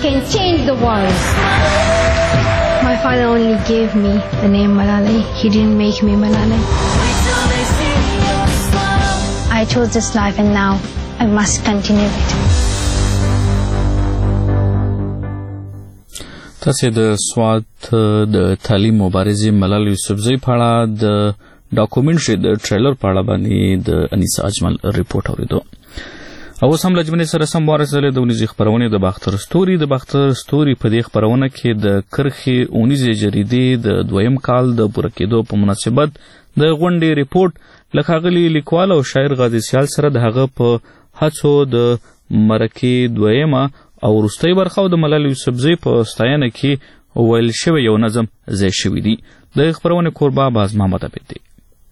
can change the world. My father only gave me the name Malala. He didn't make me Malala. I chose this life and now I must continue it. تاسې د سوات د تعلیم مبارزې ملالۍ یوسفزۍ په اړه د ډاکومنټري د ټریلر په اړه باندې د انیسا اجمل ریپورټ اورېدو. او اوس هم له جملې سره سم ورسېدلې د اونیزې خپرونې د باختر ستوري. د باختر ستوري په دې خپرونه کې د کرښې اونیزې جریدې د 2م کال د پوره کېدو په مناسبت د غونډې ریپورټ له ښاغلي لیکوال او شاعر غازي سیال سره د هغه په هڅو د مرکې 2مه او وروستۍ برخه او د ملالۍ یوسفزۍ په ستاینه کې ویل شوی یو نظم ځای شوي دي. د خپرونې کوربه باز محمد عبید دی.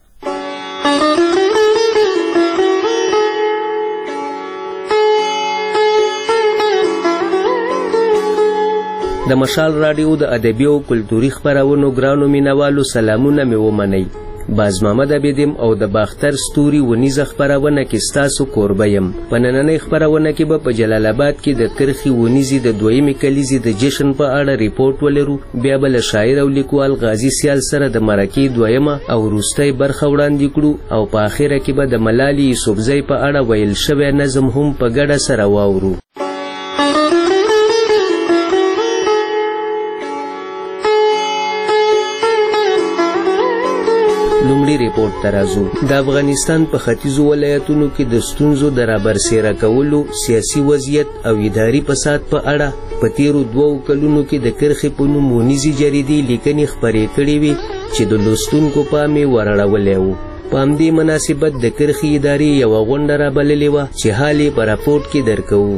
د مشال راډیو د ادبي او کلتوري خپرونو ګرانو مینوالو سلامونه مې ومنئ. باز محمد عبیدیم او د باختر ستوري ونیزه خپرونه کې ستاسو کوربه یم. په نننۍ خپرونه کې به په جلال آباد کې د کرښې ونیزې د 2مې کلیزې د جشن په اړه ریپورټ ولرو. بیا به له شاعر او لیکوال غازي سیال سره د مرکې 2مه او وروستۍ برخه وړاندې کړو او په آخره کې به د ملالۍ یوسفزۍ په اړه ویل شوی نظم هم په ګډه سره واورو. لومړی ریپورټ ته راځو. د افغانستان په ختیځو ولایتونو کې د ستونزو د رابرسېره کولو، سیاسي وضعیت او اداري فساد په اړه په تیرو 2 کلونو کې د کرښې په نوم ونیزې جریدې لیکنې خپرې کړې وې چې د لوستونکو پام یې ورړولی و. په همدې مناسبت د کرښې ادارې یوه غونډه رابللې وه چې حال یې په راپورټ کې درکوو.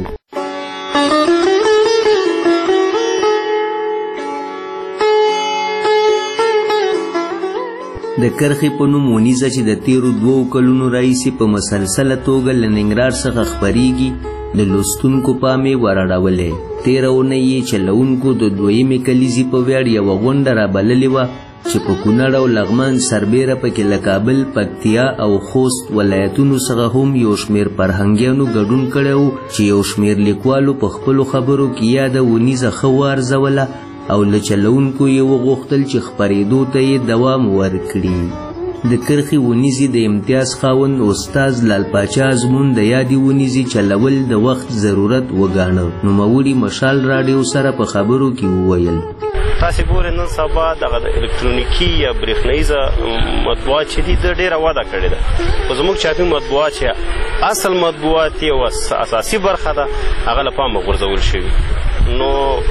د کرښې په نوم ونیزه چې د تیرو 2 کلونو راهیسې په مسلسله توګه له ننګرهار څخه خپریږي د لوستونکو پام یې ورړولی. تېره اونۍ یې چلوونکو د 2مې کلیزې په ویاړ یوه غونډه رابللې وه چې په کونړ او لغمان سربیره پکې له کابل، پکتیا او خوست ولایتونو څخه هم یو شمېر فرهنګیانو ګډون کړی و چې یو شمېر لیکوالو په خپلو خبرو کې یاده ونیزه ښه وارزوله او له چلوونکو یې وغوښتل چې خپرېدو ته یې دوام ورکړي. د کرښې ونیزې د امتیاز خاوند استاد لال پاچا ازمون د یادې ونیزې چلول د وخت ضرورت وګاڼه. نوموړي مشال راډیو سره په خبرو کې وویل: تاسې ګورئ نن سبا دغه د الکترونیکي یا برېښناییزه مطبوعات چې دي د ډېره وده کړې ده. خو زموږ چاپي مطبوعات چې اصل مطبوعات یې او اساسي برخه ده هغه له پامه غورځول شوي. نو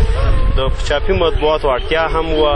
د چاپي مطبوعاتو اړتیا هم وه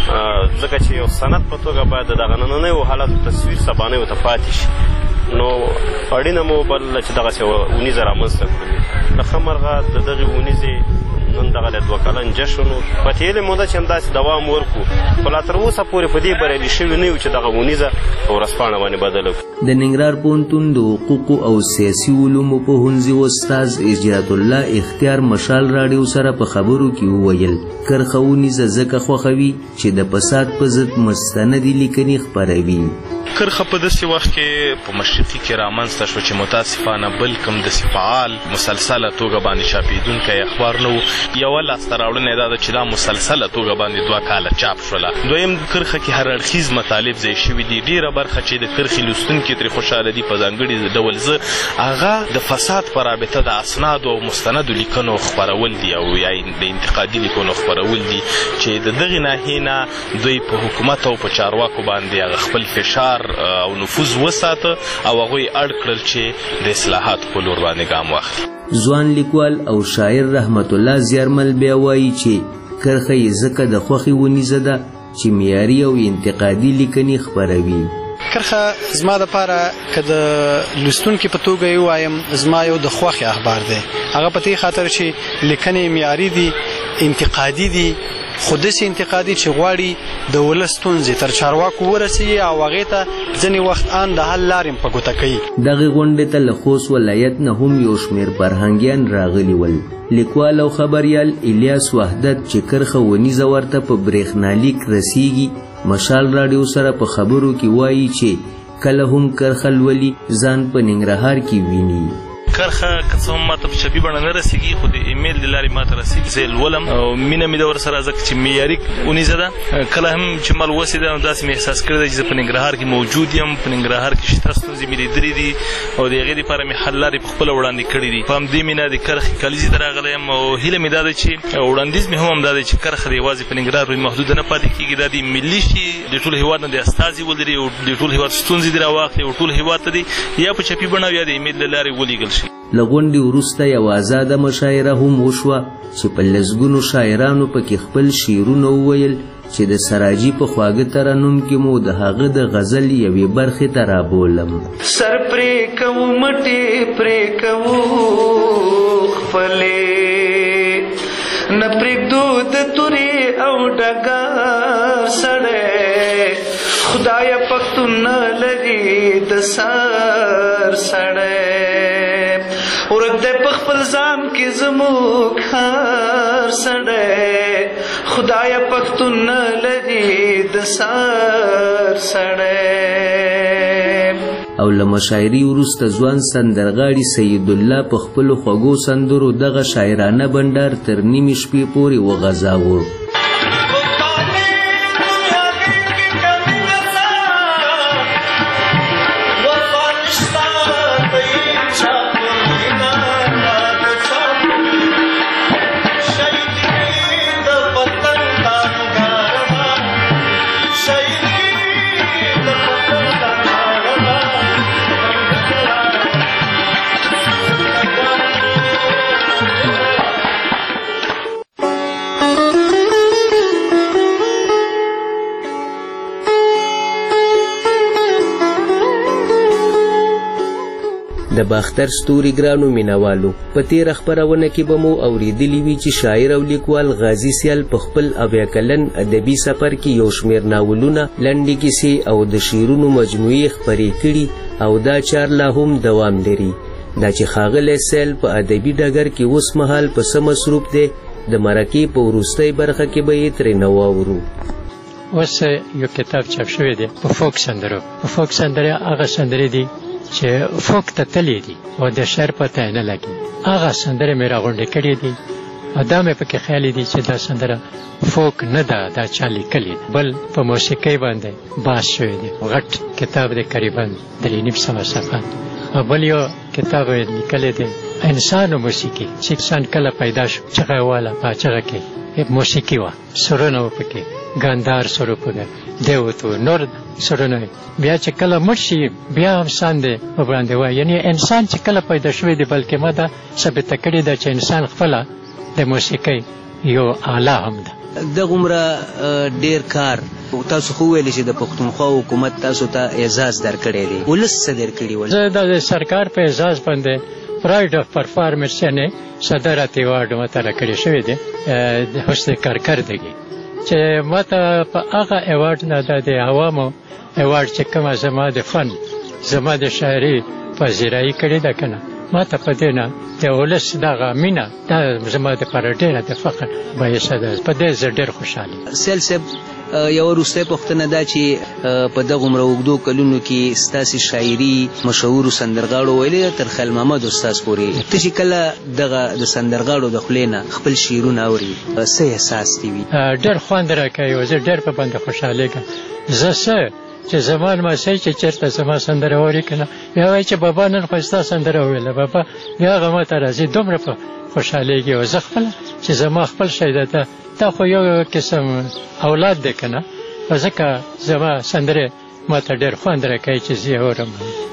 ځکه چې یو سند په توګه باید د دغه نننیو حالاتو تصویر سبانیو ته پاتې شي. نو اړینه مو بلله چې دغسې ونیزه رامنځته کړو. له ښه مرغه د دغې ونیزې نن دغه له 2 کلن جشن و په تېرې موده چې همداسې دوام ورکړو خو لا تر اوسه پورې په دې بریالي شوي نه یو چې دغه ونیزه په ورځپاڼه باندې بدله کړو. د ننګرهار پوهنتون د حقوقو او سیاسي علومو پوهنځي استاد اجرات الله اختیار مشال راډیو سره په خبرو کې وویل: کرښه ونیزه ځکه خوښوي چې د فساد په ضد مستندې لیکنې خپروي. کرښه په داسې وخت کې په مشرقي کې رامنځته شوه چې متاسفانه بل کوم داسې فعال مسلسله توګه باندې چاپېدونکی اخبار نه و. یوه لاسته راوړنه یې دا ده چې دا مسلسله توګه باندې 2 کاله چاپ شوله. دویم کرښه کې هر اړخیز مطالب ځای شوي دي. ډېره برخه چې د کرښې لوستونکي ترې خوشحاله دي په ځانګړي ډول زه هغه د فساد په رابطه د اسنادو او مستندو لیکنو خپرول دي او یا د انتقادي لیکنو خپرول دي چې د دغې ناحیې نه دوی په حکومت او په چارواکو باندې هغه خپل فشار او نفوذ وساته او هغوی اړ کړل چې د اصلاحاتو په لور باندې ګام واخلي. ځوان لیکوال او شاعر رحمت الله زیارمل بیا وایي چې کرښه یې ځکه د خوښې ونیزه ده چې معیاري او انتقادي لیکنې خپروي. کرښه زما دپاره که د لوستونکي په توګه یې ووایم زما یو د خوښې اخبار دی. هغه په دې خاطر چې لیکنې معیاري دي، انتقادي دي، خو داسې انتقادي چې غواړي د ولس ستونزې تر چارواکو ورسوي او هغې ته ځینې وخت ان د حل لارې په ګوته کوي. دغې غونډې ته له خوست ولایت نه هم یو شمېر فرهنګیان راغلي ول. لیکوال او خبریال الیاس وحدت چې کرښه ونیزه ورته په برېښنالیک رسیږي مشال راډیو سره په خبرو کې وایي چې کله هم کرښه لولي ځان په ننګرهار کې ویني. کرخه که څه هم ماته په چپي بڼه نه رسېږي خو د ایمیل د لارې ماته رسېږي زه یې لولم او مینه مې د ورسره ځکه چې معیاري اونیزه ده کله هم چې ما لوستې ده داسې مې احساس کړی ده چې زه په ننګرهار کې موجود یم په ننګرهار کې شته ستونزې مې لیدلې دي او د هغې دپاره مې حل لارې په خپله وړاندې کړي دي په همدې مینه د کرخې کلیزې ته راغلی یم او هیله مې دا ده چې وړاندیز مې هم همدا دی چې کرخه د یوازې په ننګرهار پورې محدوده نه پاتې کېږي دا د ملي شي د ټول هېواد نه د استازي ولري او د ټول هېواد ستونزې دې راواخلي او ټول هېواد ته دې یا په چپي بڼه یا د ایمیل له لارې ولیږل شي. له غونډې وروسته یوه ازاده مشاعره هم وشوه چې په لسګونو شاعرانو پکې خپل شعرونه وویل چې د سراجي په خواږه ترنم کې مو د هغه د غزل یوې برخې ته رابولم. سر پرې کوو مټې پرې کوو خپلې نه پرېږدو د تورې او ډګر سړی خدایه پښتون نه لري د سر سړی ورک دی په خپل ځان کې زموږ هر سړی خدایه پښتون نه لري د سر سړی. او له مشاعرې وروسته ځوان سندرغاړي سید الله په خپلو خوږو سندرو دغه شاعرانه بنډار تر نیمې شپې پورې وغځاوه. د باختر ستوري ګرانو مینوالو په تېره خپرونه کې به مو اورېدلي وي چې شاعر او لیکوال غازي سیال په خپل 80 کلن ادبي سفر کې یو شمېر ناولونه لنډې کیسې او د شعرونو مجموعې خپرې کړي او دا چار لا هم دوام لري. دا چې ښاغلی سیل په ادبي ډګر کې اوس مهال په څه مصروف دی د مرکې په وروستۍ برخه کې به یې ترېنه واورو. اوس یو کتاب چاپ شوی دی په فوک سندرو. په فوک سندرې هغه سندرې دي چې فوک ته تللی دي او د شعر پته نه لګي هغه سندرې مې راغونډې کړې دي او دا مې پکې خیالي دي چې دا سندره فوک نه ده دا چا لیکلې ده بل په موسیقۍ باندې باس شوی دی غټ کتاب دی قریبا 3.5 صفحات او بل یو کتاب یې لیکلی دی انسان و موسیقي چې انسان کله پیدا شو چغه واله په چغه کې موسیقي وه سرونه و پکې ګاندار سرو پکې دیوتو نور سرونه بیا چې کله مړ شي بیا هم سان دی وړاندې وایي یعنی انسان چې کله پیدا شوی دی بلکې ما دا ثابته کړې ده چې انسان خپله د موسیقۍ یو آله هم ده. دغومره ډېر کار تاسو خو ویلې چې د پښتونخوا حکومت تاسو ته اعزاز درکړی دی ولس څه درکړي ول؟ زه د سرکار په اعزاز باندې پراید اف پرفارمنس یعنې صدارت ایوارډ ماته راکړی شوی دی د حسن کارکردګي چې ماته په هغه ایوارډ نه د عوامو ایوارډ چې کومه زما د فن زما د شاعري پذیرایي کړې ده که نه ماته په دې نه د ولس دغه مینه دا زما دپاره ډېره د فخر باعثه ده په دې زه ډېر خوشحاله یم. سیل صاحب یو وروستی پوښتنه ده چې په دغومره اوږدو کلونو کې ستاسې شاعري مشهورو سندرغاړو ویلې ده تر خیل محمد استاز پورې ته چې کله دغه د سندرغاړو د خولې نه خپل شعرونه اوري څه احساس دې وي؟ ډېر خوند راکوي او زه ډېر په باندې خوشحالېږم. زه څه چې زمان ماسی چې چېرته زما سندره اوري که نه بیا وایي چې بابا نن خو ستا سندره وویله بابا بیا هغه ماته راځي دومره په خوشحالېږي او زه خپله چې زما خپل شی ده دا خو یو قسم اولاد دی که نه ځکه زما سندرې ماته ډېر خوند راکوي چې زه یې اورم.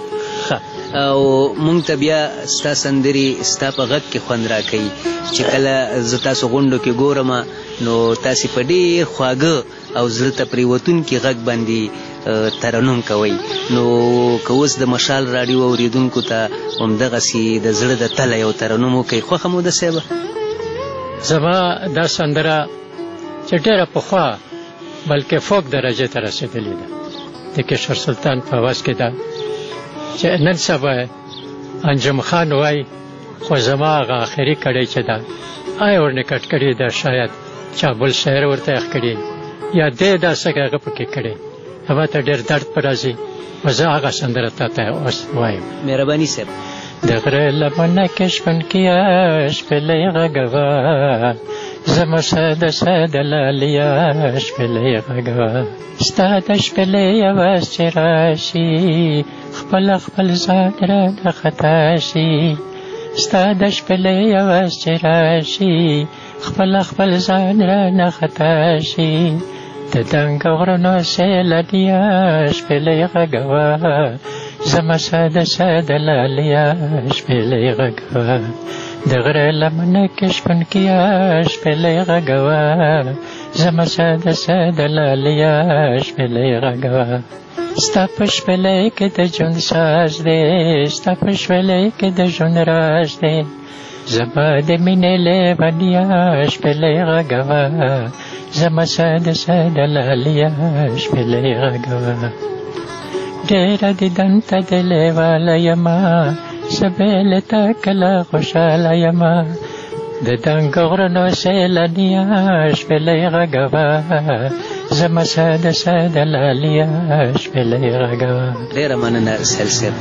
او مونږ ته بیا ستا سندرې ستا په غږ کې خوند راکوي چې کله زه تاسو غونډو کې ګورم نو تاسې په ډېر خواږه او زړه ته پرېوتونکي غږ باندې ترنم کوئ نو که اوس د مشال راډیو اورېدونکو ته همدغسې د زړه د تله یو ترنم وکوي خوښه مو ده صاحبه؟ زما دا سندره چې ډېره پخوا بلکې فوک درجې ته رسېدلې ده د کشور سلطان په آواز کې ده چې نن سبا انجم خان وایي خو زما هغه آخري کړی چې ده آی ورنه کټ کړې ده شاید چا بل شاعر ورته یخ کړي یا دې داسې هغه پکې کړی ما ته ډېر درد په راځي زه هغه سندره تا ته اوس وایم. مهرباني صاحب د غره لمنه کې شپنکیه شپېلۍ غږوه زما ساده ساده لاليه شپېلۍ غږوه ستا د شپېلۍ اواز چې راشي خپل خپل ځان رانه خطا شي ستا د شپېلۍ اواز چې راشي خپل خپل ځان رانه خطا شي د دنګ غرونو سیلانیه شپېلۍ غږوه زما ساده ساده لاليه شپېلۍ غږوه د غره لمنه کې شپنکیه شپېلۍ غږوه زما ساده ساده لاليه شپېلۍ غږوه ستا په شپېلۍ کې د ژوند ساز دی ستا په شپېلۍ کې د ژوند راز دی زما د مینې لیونیه شپېلۍ غږوه زما ساده ساده لاليه شپېلۍ غږوه ډېره دیدن ته د لیواله یمه زه بې له تا کله خوشحاله یمه د دنګ غرونو سیلانیه شپېلۍ غږوه زما ساده ساده لاليه شپېلۍ غږوه. ډېره مننه سهیل صاحب.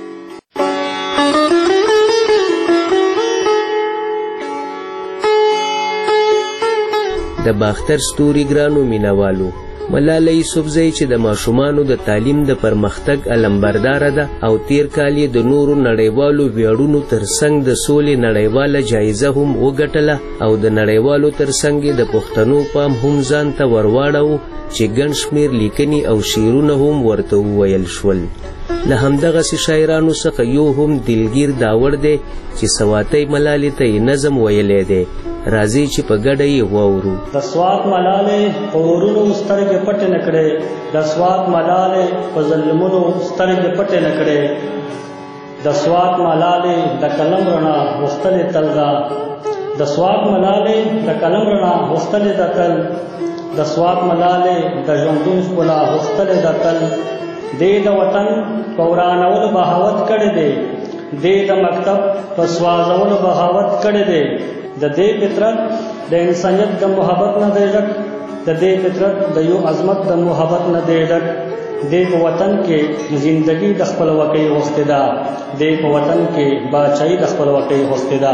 د باختر ستوري ګرانو مینوالو، ملالۍ یوسفزۍ چې د ماشومانو د تعلیم د پرمختګ علمبرداره ده او تیر کال یې د نورو نړیوالو ویاړونو ترڅنګ د سولې نړیواله جایزه هم وګټله او د نړیوالو ترڅنګ یې د پښتنو پام هم ځان ته ورواړو چې ګڼ شمېر لیکنې او شعرونه هم ورته وویل شول. له همدغسې شاعرانو څخه یو هم دلګیر داوړ دی چې سواتۍ ملالې ته یې نظم ویلی دی. راځي چې په ګډه یې واورو. د سوات ملالې په ورونو سترګې پټې نه کړې، د سوات ملالې په ظلمونو سترګې پټې نه کړې، د سوات ملالې د قلم رڼا غوښتلې تل ده، د سوات ملالې د قلم رڼا غوښتلې ده تل، د سوات ملالې د ژوندون ښکلا غوښتلې ده تل. دې د وطن په ورانولو بغاوت کړی دی، دې د مکتب په سوازولو بغاوت کړی دی. د دې فطرت د انسانیت د محبت نه دی ډک، د دې فطرت د یو عظمت د محبت نه دی ډک. دې په وطن کې زندگی د خپلواکۍ غوښتې ده، دې په وطن کې باچایي د خپلواکۍ غوښتې ده.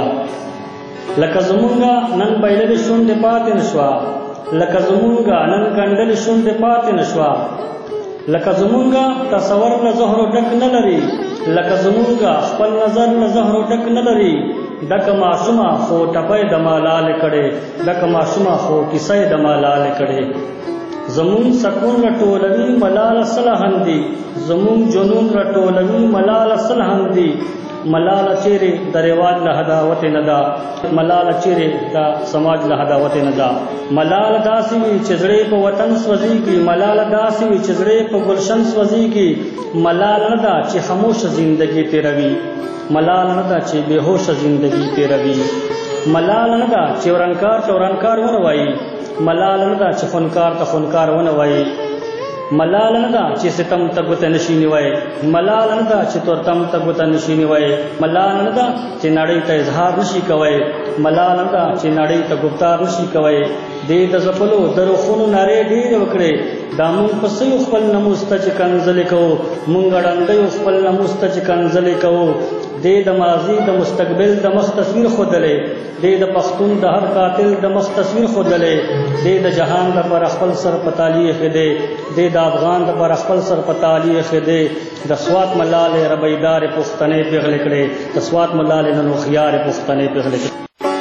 لکه زمونږه نن بایللې شونډې پاتې نه شوه، لکه زمونږه نن ګنډلې شونډې پاتې نه شوه، لکه زمونږه تصور له زهرو ډک نه لري، لکه زمونږه خپل نظر له زهرو ډک نه لري. ډکه معصومه خو ټپی د ملالې کړې، ډکه معصومه خو کیسه د ملالې کړې. زمون سکون رټولوي ملاله صلحن دي، زمون جنون رټولوي ملاله صلحن دي. ملاله چیرې د رواج له هداوت نه ده، ملاله چیرې د سماج له هداوت نه ده. ملاله داسې وي چې زړې په وطن سوځېږي، ملاله داسې وي چې زړې په گلشن سوځېږي. ملاله نه ده چې خاموشه زندگی تیروي، ملاله نه ده چې بېهوشه زندگی تیروي. ملاله نه ده چې ورانکار ته ورانکار ونه وایي، ملاله نه ده چې خونکار ته خونکار ونه وایي. ملاله نه ده چې ستم ته ګوته نشي نیوی، ملاله نه ده چې تورتم ته ګوته نشي نیوی. ملاله نه ده چې نړۍ ته اظهار نشي کوی، ملاله نه ده چې نړۍ ته ګفتار نشي کوی. دې د ځپلو د روخونو نارې ډېرې وکړې، دا مونږ په سیو خپل نموز ته چې کنځلې کوو، مونږ ړندیو خپل نموز ته چې کنځلې کوو. دې د ماضي د مستقبل د مخ تصویر ښودلی، دې د پښتون د هر قاتل د مخ تصویر ښودلی. دې د جهان لپاره خپل سر په تالي ایښی دی، دې د افغان لپاره خپل سر په تالي ایښی دی. د سوات ملالې ربیدارې پښتنې پیغلې کړې، د سوات ملالې نن هوښیارې پښتنې پیغلې کړې.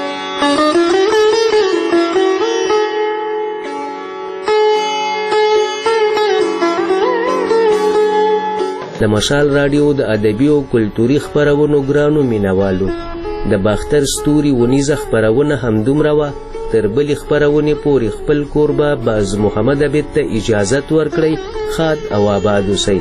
د مشال راډیو د ادبي او کلتوري خپرونو ګرانو مینوالو، د باختر ستوري ونیزه خپرونه همدومره وه. تر بلې خپرونې پورې خپل کوربه باز محمد عبید ته اجازت ورکړئ. ښاد او آباد اوسئ.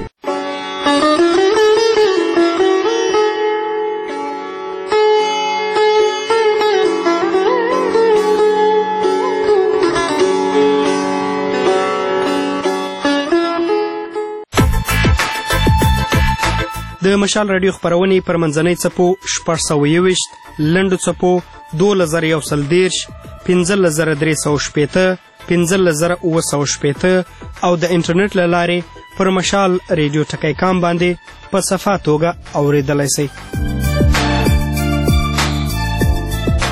د مشال راډیو خپرونې پر منځنۍ څپو 621، لنډو څپو 2130، 15360، 15960 او د انټرنیټ له لارې پر مشال ریډیو ټکی کام باندې په صفا توګه اورېدلی شئ.